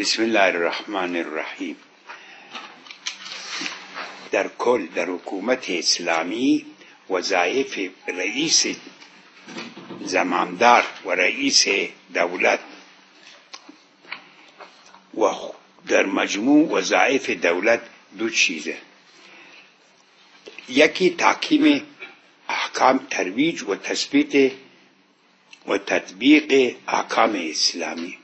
بسم الله الرحمن الرحیم. در کل در حکومت اسلامی وظایف رئیس زمامدار و رئیس دولت و در مجموع وظایف دولت دو چیزه. یکی تحکیم احکام، ترویج و تثبیت و تطبیق احکام اسلامی.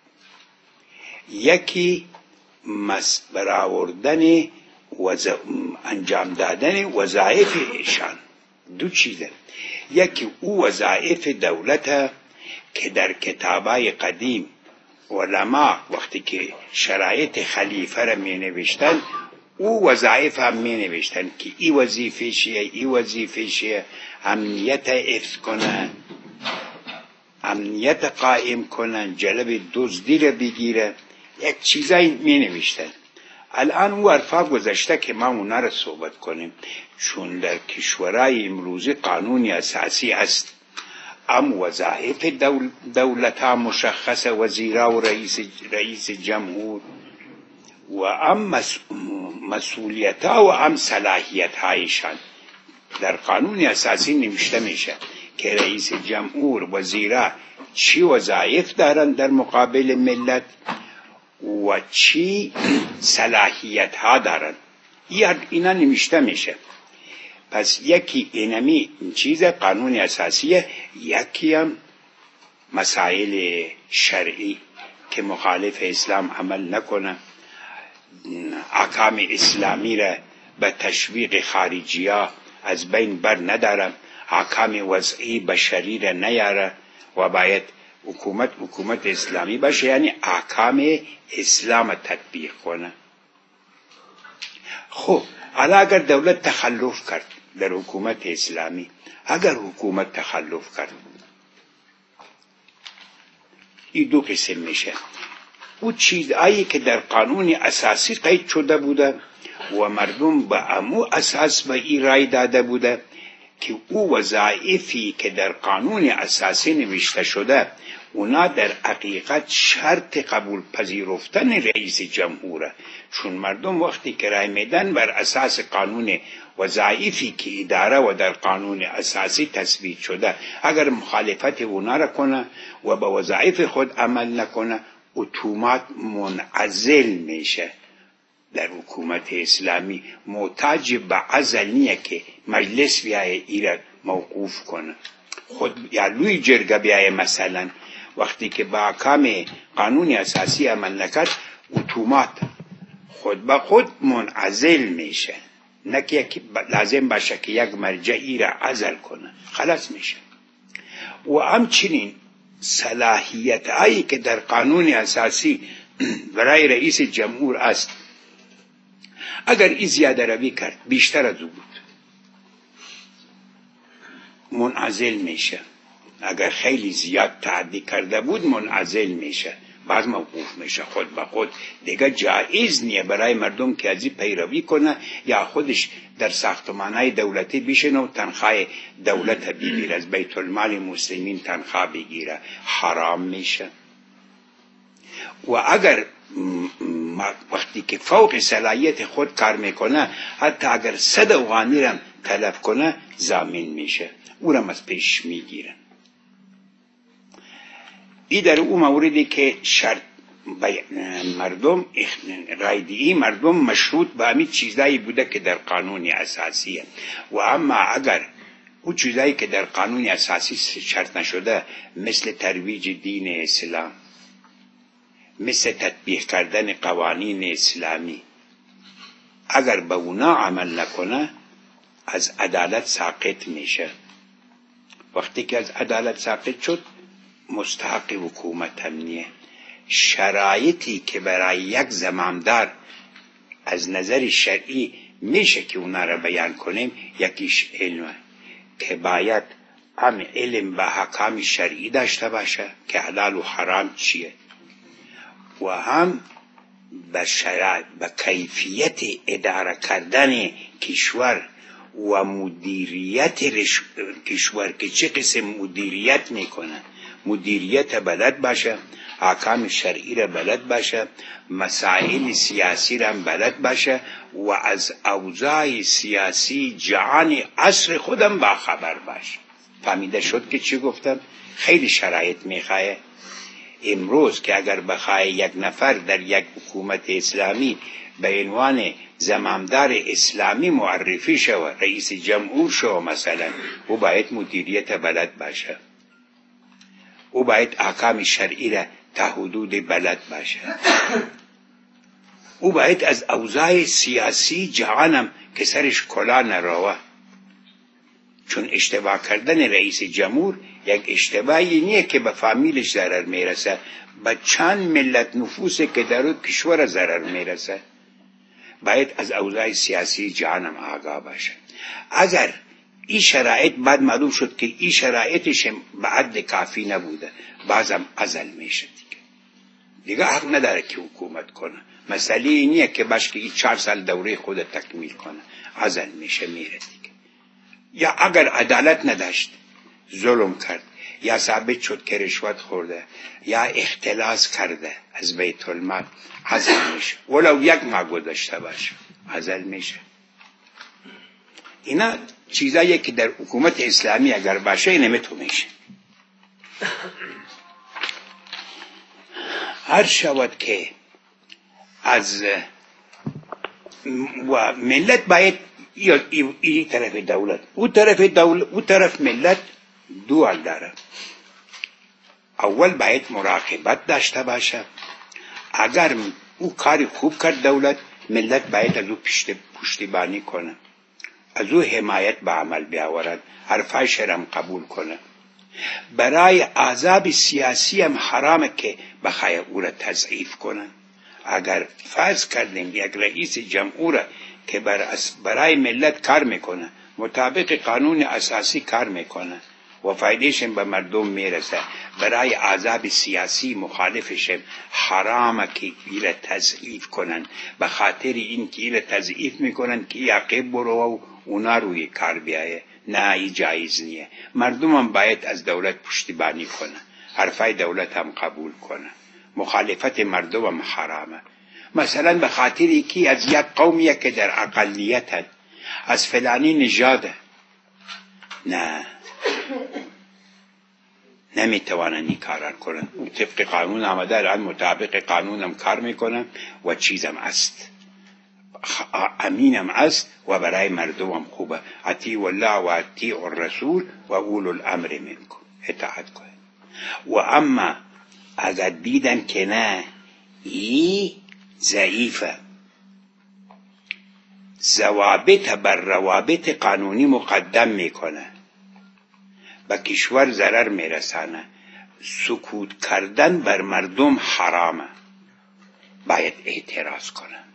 یکی برآوردن انجام دادن وظایف ایشان. دو چیزه. یکی او وظایف دولت که در کتابای قدیم علما وقتی که شرایط خلیفه را می نوشتن او وظایف هم می نوشتن که ای وظیفه شیه، ای وظیفه شیه، امنیت حفظ کنن، امنیت قائم کنن، جلب دزدی را بگیره، یک چیزایی می نوشتن. الان او حرفا گذشته که ما اونا را صحبت کنیم، چون در کشورهای امروزی قانون اساسی است. وظایف دولت ها مشخص، وزیرا و رئیس جمهور، و مسئولیت ها و صلاحیت هایشان در قانون اساسی نوشته میشه که رئیس جمهور، وزیرا چی وظایف دارن در مقابل ملت و چی صلاحیت ها دارن. اینا نوشته میشه. پس یکی اینمی چیز قانون اساسیه، یکی هم مسائل شرعی که مخالف اسلام عمل نکنه، احکام اسلامی را به تشویق خارجی ها از بین بر نداره، احکام وضعی بشری را نیاره و باید حکومت اسلامی باشه، یعنی احکام اسلام تطبیق کنه. خب حالا اگر دولت تخلف کرد در حکومت اسلامی، اگر حکومت تخلف کرد، این دو قسم میشه. او چیزایی که در قانون اساسی قید شده بوده و مردم به امو اساس به این رای داده بوده که او وظایفی که در قانون اساسی نوشته شده اونا در حقیقت شرط قبول پذیرفتن رئیس جمهوره، چون مردم وقتی که رای میدن بر اساس قانون وظایفی که اداره و در قانون اساسی تثبیت شده، اگر مخالفت اونا را کنه و به وظایف خود عمل نکنه اتومات منعزل میشه. در حکومت اسلامی محتاج به عزل نیه که مجلس بیایه ایراد موقوف کنه. خود یا لوی جرگه بیایه مثلا وقتی که با احکام قانون اساسی عمل نکرد اتومات خود به خود منعزل میشه، نه که لازم باشه که یک مرجعی را عزل کنه، خلاص میشه. و همچنین صلاحیت هایی که در قانون اساسی برای رئیس جمهور است، اگر این زیاده روی کرد بیشتر از او بود منعزل میشه. اگر خیلی زیاد تعدی کرده بود منعزل میشه، بعد موقوف میشه. خود به خود دیگه جایز نیه برای مردم که از این پیروی کنه یا خودش در ساختمانهای دولتی بشینه و تنخواه دولت بگیره، از بیت المال مسلمین تنخواه بگیره، حرام میشه. و اگر وقتی که فوق صلاحیت خود کار میکنه، حتی اگر 100 افغانی را طلب کنه ضامن میشه، او را از پیش میگیرن. این در اون موردی که شرط مردم رایدهی مردم مشروط به همین چیزایی بوده که در قانون اساسیه. و اما اگر او چیزایی که در قانون اساسی شرط نشده، مثل ترویج دین اسلام، مثل تطبیق کردن قوانین اسلامی، اگر به اونا عمل نکنه از عدالت ساقط میشه. وقتی که از عدالت ساقط شد مستحق حکومت هم نیه. شرایطی که برای یک زمامدار از نظر شرعی میشه که اونا را بیان کنیم، یکیش علمه که باید هم علم به حکام شرعی داشته باشه که حلال و حرام چیه، و هم به کیفیت اداره کردن کشور و مدیریت کشور که چه قسم مدیریت میکنه، مدیریت بلد باشه. احکام شرعی را بلد باشه، مسائل سیاسی را بلد باشه و از اوضاع سیاسی جهان عصر خودم با خبر باشه. فهمیده شد که چی گفتم؟ خیلی شرایط میخواه. امروز که اگر بخواه یک نفر در یک حکومت اسلامی به عنوان زمامدار اسلامی معرفی شود، رئیس جمهور شود مثلا، او باید مدیریت بلد باشه، او باید احکام شرعی را تا حدود بلد باشه، او باید از اوضاع سیاسی جهانم که سرش کلا نروه. چون اشتباه کردن رئیس جمهور یک اشتباهی نیه که به فامیلش ضرر میرسه، به چند ملت نفوسی که در اون کشور ضرر میرسه. باید از اوضاع سیاسی جهانم آگاه باشه. اگر این شرایط بعد معلوم شد که این شرایطش به حد کافی نبوده، بازم عزل میشه دیگه حق نداره که حکومت کنه. مسئله اینیه که باش که 4 سال دوره خود تکمیل کنه، عزل میشه میره دیگه. یا اگر عدالت نداشت، ظلم کرد، یا ثابت شد که رشوت خورده یا اختلاس کرده از بیت المال، عزل میشه. ولو 1 ماه گذشته باشه عزل میشه. اینا چیزایی که در حکومت اسلامی اگر باشه اینه تو میشه. هر شود که از و ملت باید ای طرف دولت او طرف ملت دو حال داره. اول باید مراقبت داشته باشه. اگر او کاری خوب کرد دولت، ملت باید از او پشتیبانی کنه، از او حمایت به عمل بیاورد، حرفایش هم قبول کنه. برای احزاب سیاسی هم حرامه که بخواه او را تضعیف کنن. اگر فرض کردیم یک رئیس جمهور که برای ملت کار میکنه، مطابق قانون اساسی کار میکنه و فایدهشم به مردم میرسه، برای احزاب سیاسی مخالفشم حرامه که ایره تضعیف کنن، به خاطر این که ایره تضعیف میکنن که یعقیب برو و اونا روی کار بیایه. نه، ای جایز نیه. مردم هم باید از دولت پشتیبانی کنه، حرفای دولت هم قبول کنه. مخالفت مردم هم حرامه. مثلا به خاطر یکی از یک قومیه که در اقلیت هست، از فلانی نژاده، نه، نمیتوانن این کار کنن. او طبق قانون آمده، الان مطابق قانون هم کار میکنن و چیزم است، امینم است و برای مردم هم خوبه. اطیعوا الله و اطیعوا الرسول و اولو الامر منکم، اطاعت کنن. و اما اگر دیدن که نه ای ضعیفه، ضوابط بر روابط قانونی مقدم میکنه، به کشور ضرر میرسانه، سکوت کردن بر مردم حرامه، باید اعتراض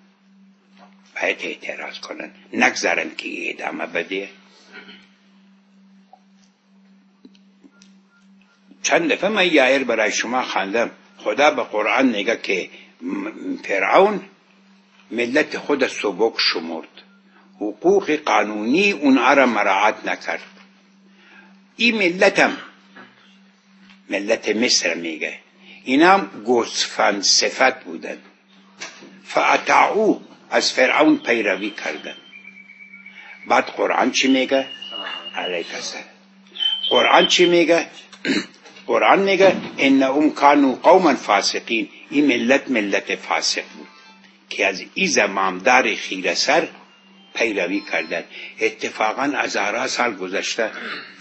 کنن، نگذارن که ادامه بده. چند دفعه من یایر برای شما خواندم، خدا به قرآن میگه که فرعون ملت خود سبک شمرد، حقوق قانونی اونها را مراعات نکرد. این ملت مصر میگه، اینا هم گوسفند صفت بودن، فاطاعوا، از فرعون پیروی کردن. بعد قرآن چی میگه؟ علیک السلام. قرآن چی میگه؟ قرآن میگه انهم کانوا قوما فاسقین. این ملت فاسق بود که از این زمامدار خیره سر پیروی کردن. اتفاقا از 1000 سال گذشته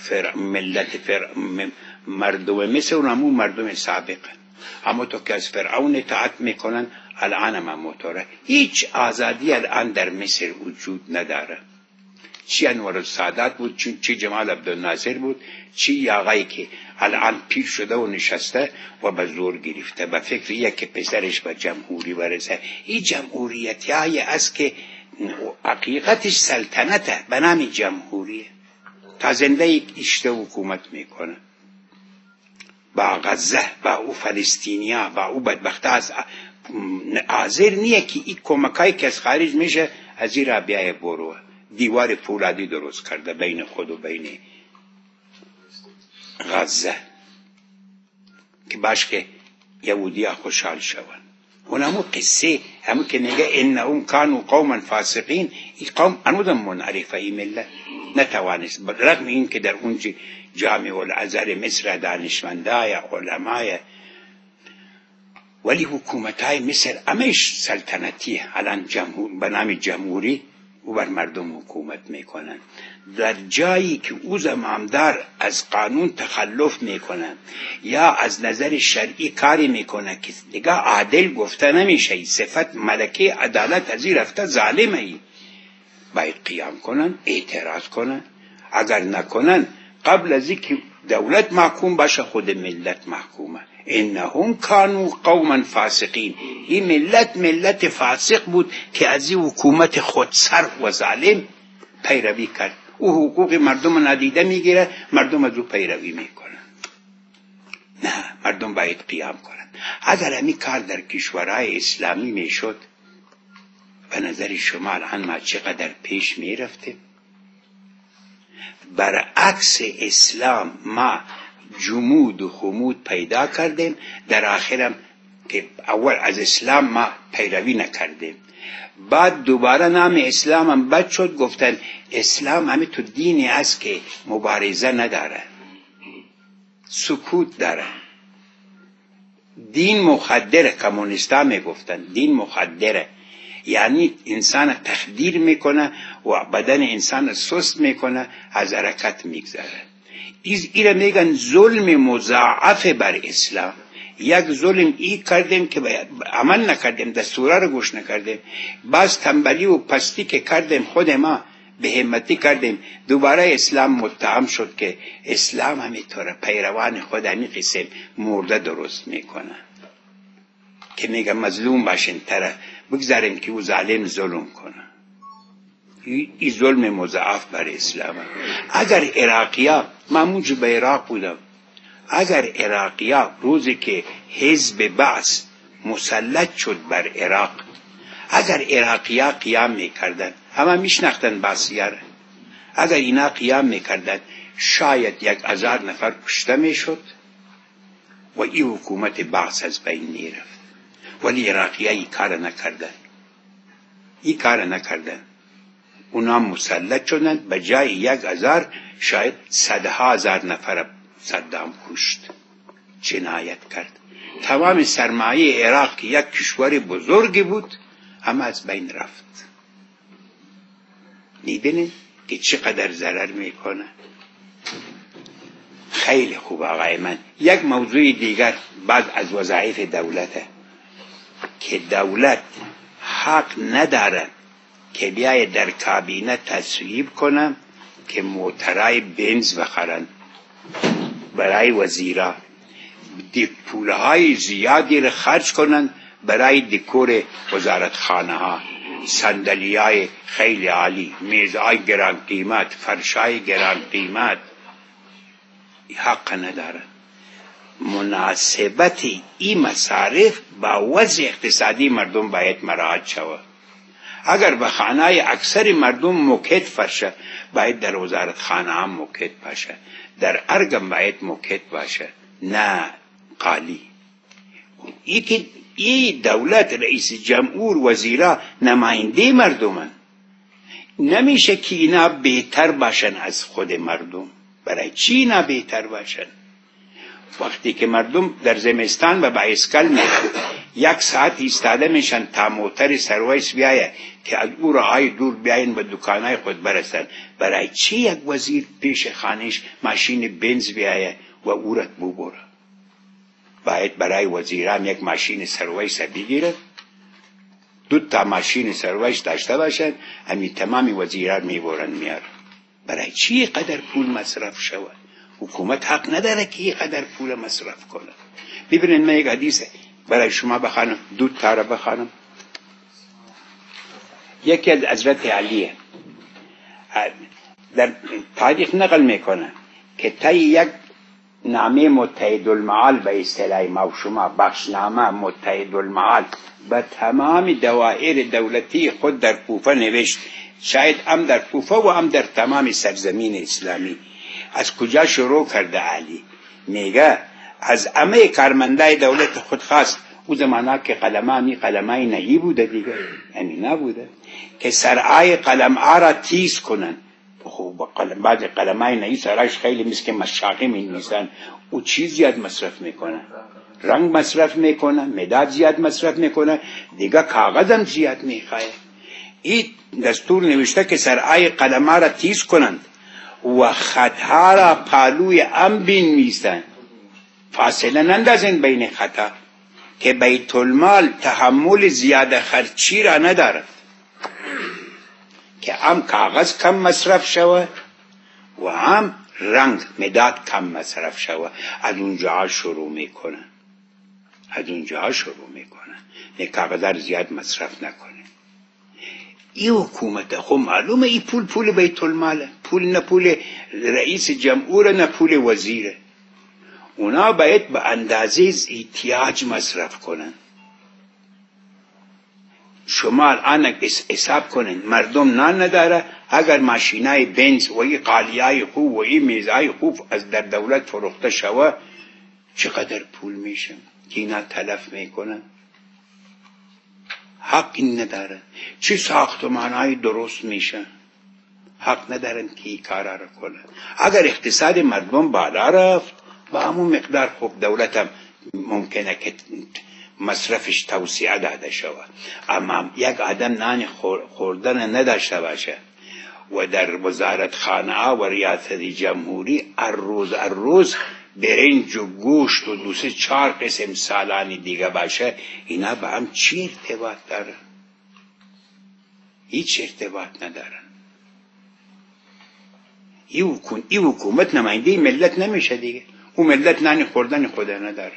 مردم مصر اونمو مردم سابق، اما تو که از فرعون اطاعت میکنن الان هم موتوره. هیچ آزادی الان در مصر وجود نداره. چی انور السادات بود، چی جمال عبدالناصر بود، چی آقایی که الان پیر شده و نشسته و به زور گرفته به فکریه که پسرش به جمهوری برسه. این جمهوریتی هایی است که حقیقتش سلطنته به نام جمهوریه. تا زنده یک اشته حکومت میکنه با غزه، با او فلسطینیا، با او بدبخته از حاضر نیه که این کمکایی که از خارج میشه از این را بیای برو. دیوار فولادی درست کرده بین خود و بین غزه که باش که یهودی ها خوشحال شوند. اون همون قصه همون که میگه انهم کانوا قوما فاسقین، این قوم انودم منعرفه، این ملت نتوانست رغم این که در اون جامع الازهر مصر دانشمندای علمای، ولی حکومتای مصر همش سلطنتی، الان به نام جمهوری او بر مردم حکومت میکنن. در جایی که او زمامدار از قانون تخلف میکنن یا از نظر شرعی کاری میکنه که دیگه عادل گفته نمیشه، صفت ملکه عدالت از این رفته، ظالمه ای، باید قیام کنن، اعتراض کنن. اگر نکنن قبل از اینکه دولت محکوم باشه خود ملت محکومه. انهم کانوا قوما فاسقین، این ملت فاسق بود که از این حکومت خودسر و ظالم پیروی کرد. او حقوق مردم ندیده میگیره، مردم از او پیروی میکنن. نه، مردم باید قیام کنن. اگر همین کار در کشورهای اسلامی میشد، به نظر شما الان ما چقدر پیش میرفته؟ برعکس اسلام ما جمود و خمود پیدا کردیم، در آخرم که اول از اسلام ما پیروی نکردیم، بعد دوباره نام اسلام هم بد شد، گفتن اسلام همه تو دینی است که مبارزه نداره، سکوت داره، دین مخدره. کمونیستا میگفتن دین مخدره، یعنی انسان تخدیر میکنه و بدن انسان سست میکنه، از حرکت میگذاره. ایره میگن ظلم مضاعف بر اسلام. یک ظلم ای کردیم که عمل نکردیم، دستوره رو گوش نکردیم، باز تنبلی و پستی که کردیم خود ما به همتی کردیم، دوباره اسلام متهم شد که اسلام همینطوره، پیروان خود همین قسم مرده درست میکنه که میگه مظلوم باشین طرف بگذاریم که او ظالم ظلم کنه. این ظلم مضاعف بر اسلام. اگر عراقیا، من اونجا به عراق بودم، اگر عراقیا روزی که حزب بعث مسلط شد بر عراق، اگر عراقیا قیام میکردن، همه میشناختن بعثیار، اگر اینا قیام میکردن شاید 1000 نفر کشته میشد و این حکومت بعث از بین میرفت. ولی عراقیا این کار نکردن، اونا مسلط شدن، به جای 1000 شاید 100,000 نفر صدام کشت، جنایت کرد. تمام سرمایه عراق که یک کشور بزرگی بود همه از بین رفت. میبینید که چقدر ضرر میکنه. خیلی خوب آقای من. یک موضوع دیگر بعد از وظایف دولته که دولت حق نداره که بیای در کابینه تصویب کنم که موترای بنز بخرن برای وزیرا، پولهای زیادی رو خرج کنن برای دکور وزارتخانه ها، صندلیای خیلی عالی، میزهای گران قیمت، فرشای گران قیمت. حق ندارن. مناسبت این مصارف با وضع اقتصادی مردم باید مراعات شود. اگر به خانه اکثر مردم موکت فرشه، باید در وزارتخانه هم موکت باشه، در ارگم باید موکت باشه، نه قالی. ای دولت، رئیس جمهور، وزیرا نماینده مردمن، نمیشه که اینا بهتر باشن از خود مردم. برای چی اینا بهتر باشن؟ وقتی که مردم در زمستان به بایسکل میرن، 1 ساعت ایستاده میشن تا موتر سرویس بیایه که از او راهای دور بیاین به دکانهای خود برسن. برای چی یک وزیر پیش خانش ماشین بنز بیایه و او را ببره؟ باید برای وزیران یک ماشین سرویس بگیره، 2 تا ماشین سرویس داشته باشن، همین تمام وزیران میبرن میارن. برای چی قدر پول مصرف شود؟ حکومت حق نداره که این قدر پول مصرف کنه. ببینید من یک حدیث برای شما بخوانم، 2 تا را بخوانم. یکی از حضرت علیه، در تاریخ نقل میکنه که طی یک نامه متحدالمعال به اصطلاح ما شما بخشنامه متحدالمعال به تمام دوائر دولتی خود در کوفه نوشت، شاید هم در کوفه و هم در تمام سرزمین اسلامی. از کجا شروع کرده علی؟ میگه از همه کارمندای دولت خود خواست او زمانا که قلمای نهی بوده دیگه، یعنی نبوده که سرعای قلم‌ها را تیز کنن. خب بعد قلمای نهی سرعش خیلی مثل که مشاقی می‌نویسن، او چیز زیاد مصرف میکنه، رنگ مصرف میکنه، مداد زیاد مصرف میکنه، دیگه کاغذم زیاد میخواه. این دستور نوشته که سرعای قلم‌ها را تیز کنند و خطها را پالوی هم بنویسند، فاصله نندازن بین خطا، که بیت المال تحمل زیاده خرچی را ندارد، که هم کاغذ کم مصرف شود و هم رنگ مداد کم مصرف شود. از اونجا شروع میکنن، نه کاغذ را زیاد مصرف نکنه. این حکومت خب معلومه این پول بیت الماله، پول نه پول رئیس جمهور نه پول وزیره. اونا باید به اندازه احتیاج مصرف کنن. شما الان حساب کنین مردم نان نداره، اگر ماشینای بنز و این قالیای خوب و این میزای خوب از در دولت فروخته شود چقدر پول میشه که اینا تلف میکنن؟ حق این ندارن. چه ساختمانهای درست میشن؟ حق ندارن که این کارا را کنن. اگر اقتصاد مردم بالا رفت با همون مقدار خوب دولت هم ممکنه که مصرفش توسعه داده شود، اما یک آدم نان خوردن نداشته باشه و در وزارت خانه و ریاست جمهوری روز برنج و گوشت و 2-4 قسم سالانی دیگه باشه، اینا با هم چی ارتباط دارن؟ هیچ ارتباط ندارن. این حکومت نماینده ملت نمیشه دیگه. اون ملت نان خوردن خود نداره.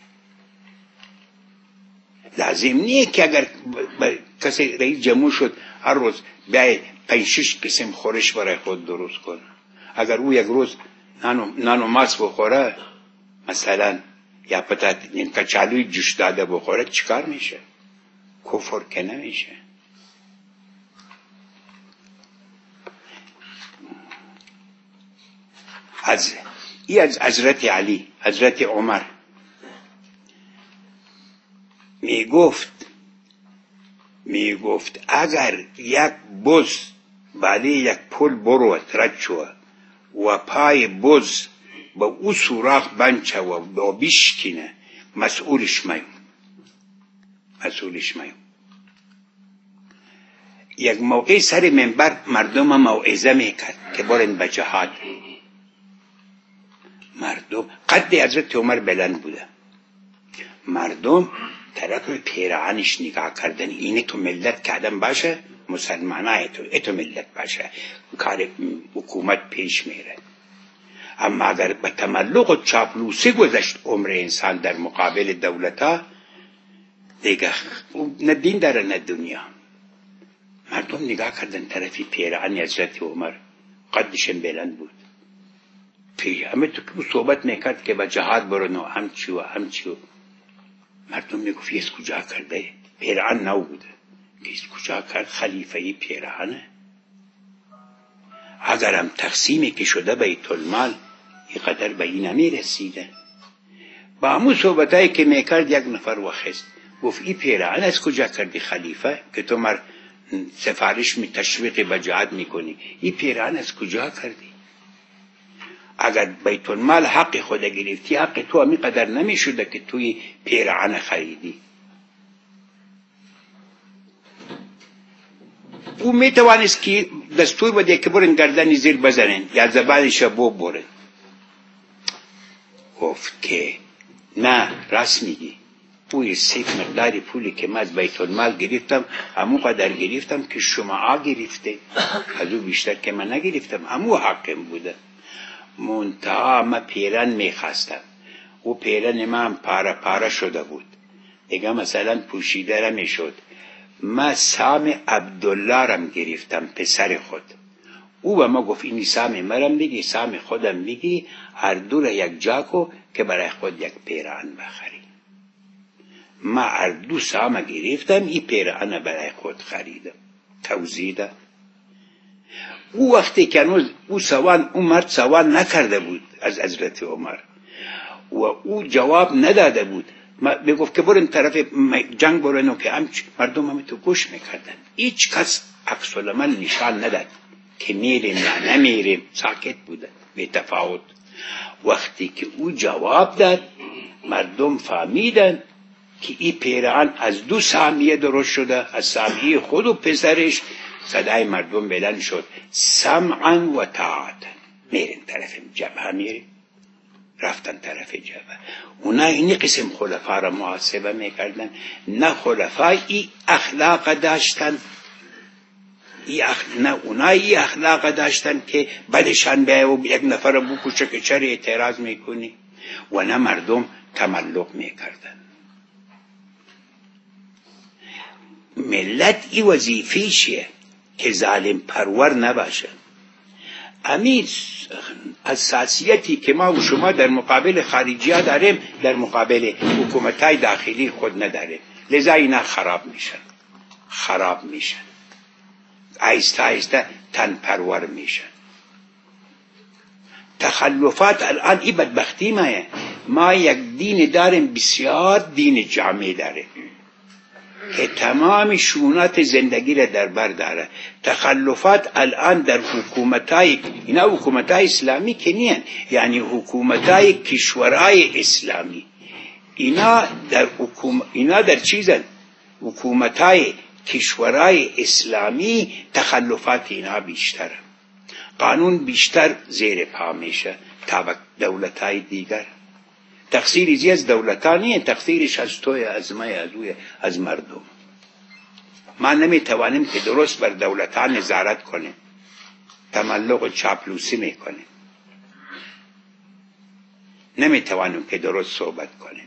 لازم نیه که اگر کسی رئیس جمهور شد هر روز بیای 5-6 قسم خورش برای خود درست کنه. اگر او یک روز نان و ماست بخوره مثلا یا پتات کچالوی جوش داده بخوره چیکار میشه؟ کفر که نمیشه. از حضرت علی، حضرت عمر میگفت اگر یک بز بالای یک پل برود رد شود و پای بز با او سوراخ بند شود و بشکنه، مسئولش میون. یک موقع سر منبر مردم موعظه میکرد که برن به جهاد. مردم قد حضرت عمر بلند بوده، مردم طرف پیراهنش نگاه کردن، اینه تو ملت که آدم باشه، مسلمانای تو ملت باشه، کار حکومت پیش میره. اما اگر به تملق و چاپلوسی گذشت عمر انسان در مقابل دولتا، دیگه نه دین داره نه دنیا. مردم نگاه کردن طرفی پیراهن حضرت عمر، قدشم بلند بود. همه تو که صحبت میکرد که به جهاد برن و همچی مردم میگفت از کجا کرده؟ پیراهن نو بوده که از کجا کرد؟ خلیفه پیراهنه. اگرم تقسیمی که شده بیت المال اینقدر به این نمیرسیده. با همون صحبتایی که میکرد یک نفر وخست گفت این پیراهن از کجا کردی خلیفه که تو مر سفارش می تشویق به جهاد میکنی؟ این پیراهن از کجا کردی؟ اگر بیت المال حق خود گرفتی، حق تو همی قدر نمی شده که توی پیراهن خریدی. او می توانست که دستور بده که برن گردن زیر بزنن یا زبانش برن. گفت که نه، راست میگی، پوی سیف مقداری پولی که من از بیت المال گرفتم همون قدر گرفتم که شما گرفته، از او بیشتر که من نگرفتم، همون حقم بوده. منتها من پیرن میخواستم، او پیرن من پاره شده بود دیگه، مثلا پوشیده را میشد. من سام عبدالله رم گرفتم، پسر خود. او به ما گفت این سام مرم بگی، سام خودم بگی، هر دو را یک جا کو که برای خود یک پیران بخری. من هر دو سام گرفتم، این پیران برای خود خریدم. توزیده. او وقتی که او مرد سوال نکرده بود از حضرت عمر، و او جواب نداده بود. میگفت که برن طرف جنگ برن که مردم هم تو گوش میکردن. هیچ کس عکس العمل نشان نداد که میریم یا نمیریم، ساکت بودن بی تفاوت. وقتی که او جواب داد مردم فهمیدن که این پیران از 2 سامیه درست شده، از سامیه خود و پسرش. صدای مردم بلند شد سمعا و طاعتا، میرین طرف جبهه، میرین. رفتن طرف جبهه. اونا این قسم خلفا را محاسبه میکردن. نه خلفا ای اخلاق داشتن، نه اونا ای اخلاق داشتن که بدشان بیایه و یک نفر بکشه که چرا اعتراض میکنی، و نه مردم تملق میکردن. ملت ای وظیفیشه که ظالم پرور نباشه. امید حساسیتی که ما و شما در مقابل خارجی ها داریم در مقابل حکومت های داخلی خود نداریم. لذا اینا خراب میشن آیسته آیسته تن پرور میشن. تخلفات الان ای بدبختی ما یک دین داریم، بسیار دین جامع داریم که تمام شؤونات زندگی را در بر داره. تخلفات الان در حکومتای اینا حکومتای اسلامی که نیست، یعنی حکومتای کشورهای اسلامی، اینا در چیزن. حکومتای کشورهای اسلامی تخلفات اینا بیشتره، قانون بیشتر زیر پا میشه تا دولتای دیگر. تقصیری زی از دولتانی، تقصیرش از توی، از مای، از اوی، از مردم. ما نمیتوانیم که درست بر دولتان نظارت کنیم، تملق و چاپلوسی میکنیم. نمیتوانیم که درست صحبت کنیم.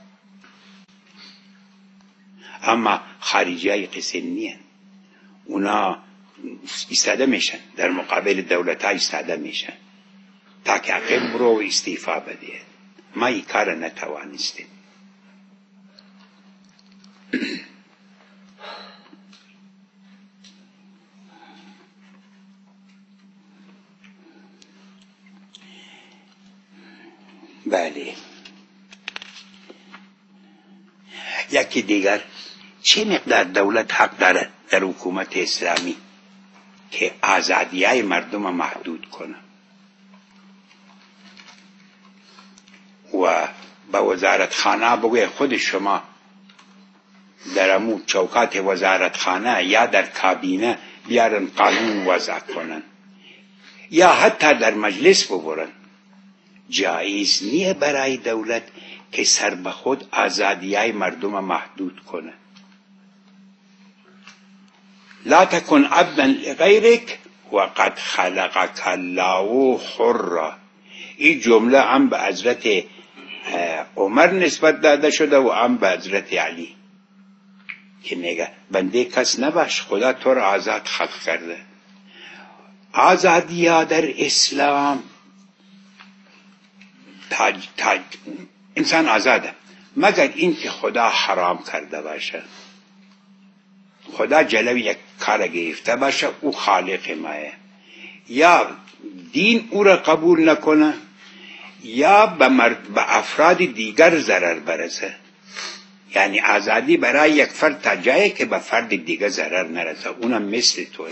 اما خارجی های قسم نیست. اونا ایستاده میشن در مقابل دولت ها، ایستاده میشن تا که عقب برو و استیفا بده. ما این کار نتوانستیم. بله. یکی دیگر، چه مقدار دولت حق داره در حکومت اسلامی که آزادی‌های مردم محدود کنه و به وزارتخانه بگوی خود شما در امو چوکات وزارتخانه یا در کابینه بیارن قانون وضع کنن یا حتی در مجلس ببرن. جایز نیه برای دولت که سر به خود آزادی‌های مردم محدود کنه. لا تکن عبدا لغیرک وقد خلقک الله حرا. این جمله هم به حضرت عمر نسبت داده شده و هم به حضرت علی که میگه بنده کس نباش، خدا تو را آزاد خلق کرده. آزادی ها در اسلام انسان آزاده مگر این که خدا حرام کرده باشه. خدا جلوی یک کار گرفته باشه، او خالق ماه، یا دین او را قبول نکنه یا به افراد دیگر ضرر برسه. یعنی آزادی برای یک فرد تا جایی که به فرد دیگر ضرر نرسه، اونم مثل توه.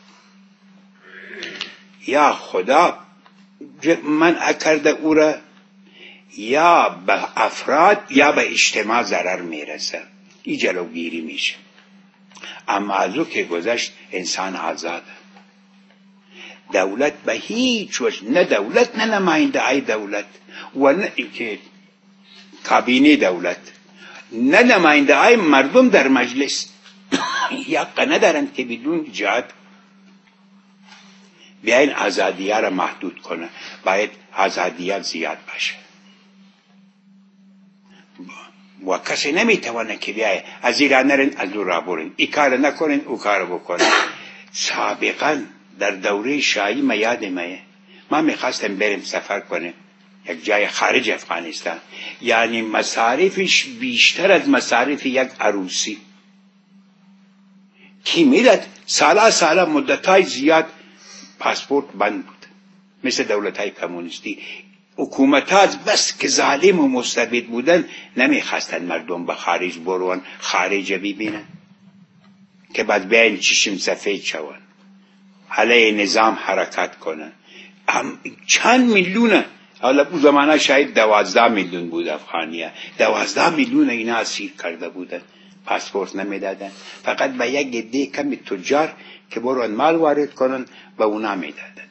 یا خدا منع کرده او را، یا به افراد یا به اجتماع ضرر میرسه. این جلوگیری میشه. اما از او که گذشت انسان آزاده. دولت به هیچ وجه، نه دولت نه نماینده ای دولت و نه که کابینه دولت، نه نماینده ای مردم در مجلس حق ندارند که بدون جهت بیاین آزادی‌ها را محدود کنه. باید آزادی‌ها زیاد باشه و کسی نمیتونه که بیایه از ایران نرین از دور را برین، ای کار نکنین او کار بکنین. سابقا در دوره شاهی ما یادمه ما میخواستم بریم سفر کنیم یک جای خارج افغانستان، یعنی مصارفش بیشتر از مصارف یک عروسی کی میداد. سالا مدتای زیاد پاسپورت بند بود مثل دولتای کمونیستی. حکومتات بس که ظالم و مستبد بودن نمیخواستن مردم به خارج برون، خارج ببینن که بعد بیاین چشم سفید شون، علیه نظام حرکت کنن. چند میلیونه، حالا اون زمانه شاید 12 میلیون بود افغانیه، 12 میلیون اینا اسیر کرده بودن، پاسپورت نمیدادن، فقط به یک عده کمی تجار که برون مال وارد کنن به اونا میدادن.